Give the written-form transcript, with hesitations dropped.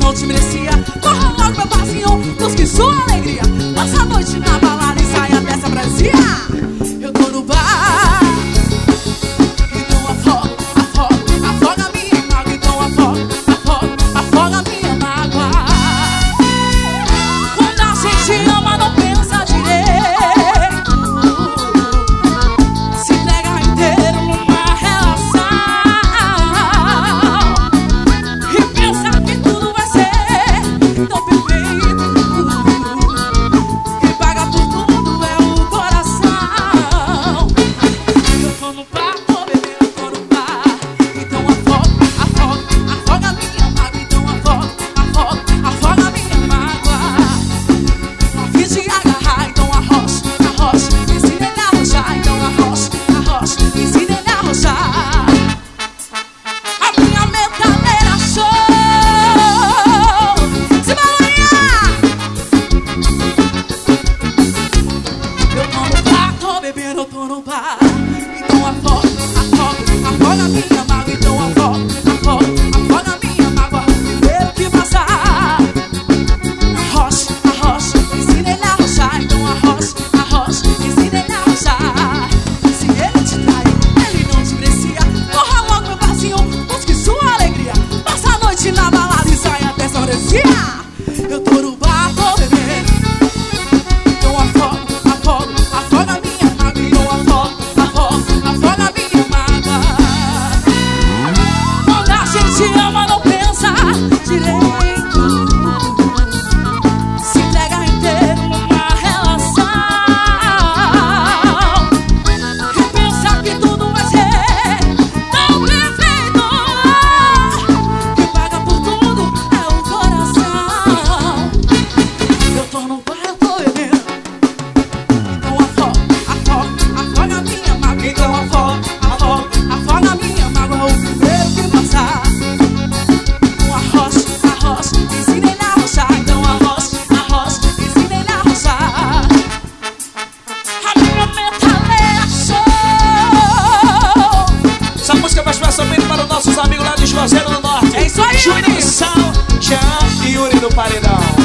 não te merecia. Corra logo, meu parzinho, busque sua alegria. Passa a noite na balada e saia dessa brasia. Eu tô no bar, então afoga, afoga, afoga a minha mágoa. Então afoga, afoga, afoga a minha mágoa. Quando a gente ama, não pensa direito, se entrega inteiro numa relação e pensa que tudo vai ser tão perfeito. Quem paga por tudo é o coração. Eu tô no bar, tô bebendo, tô no bar. Então afoga, afoga, afoga a minha mágoa. Então afoga, afoga, afoga a minha mágoa. Não quis te agarrar, então arrocha, arrocha, me ensina ele a arrochar. Então arrocha, arrocha, me ensina ele a arrochar. A minha metaleira show, se balançar. Eu tô no bar, tô bebendo, eu tô no bar. Então afoga, afoga, afoga a minha mágoa. Então afoga, afoga, afoga a minha mágoa. Primeiro que passar, arrocha, arrocha, me ensina ele a arrochar. Então arrocha, arrocha, me ensina ele a arrochar. Se ele te trai, ele não te merecia. Corra logo, meu parzinho, busque sua alegria. Passa a noite na balada e saia dessa freguesia. Eu tô no bar, tô bebendo. Então afoga, afoga, afoga a minha mágoa. Então afoga, afoga, afoga a minha mágoa. Quando a gente ama, não pensa direito, se entrega inteiro numa relação e pensa que tudo vai ser tão perfeito. Quem paga por tudo é o coração. Eu tô no bar, eu tô bebendo. Então afoga, afoga, afoga a minha mágoa. Então afoga, afoga, afoga a minha mágoa. O primeiro que passar, arrocha, arrocha, me ensina ele a arrochar. Então arrocha, arrocha, me ensina ele a arrochar. A minha metaleira show. Essa música vai especialmente para os nossos amigos lá de Juazeiro do Norte. É isso aí, Júnior Yuri. Sal, Jean e Yuri do Paredão.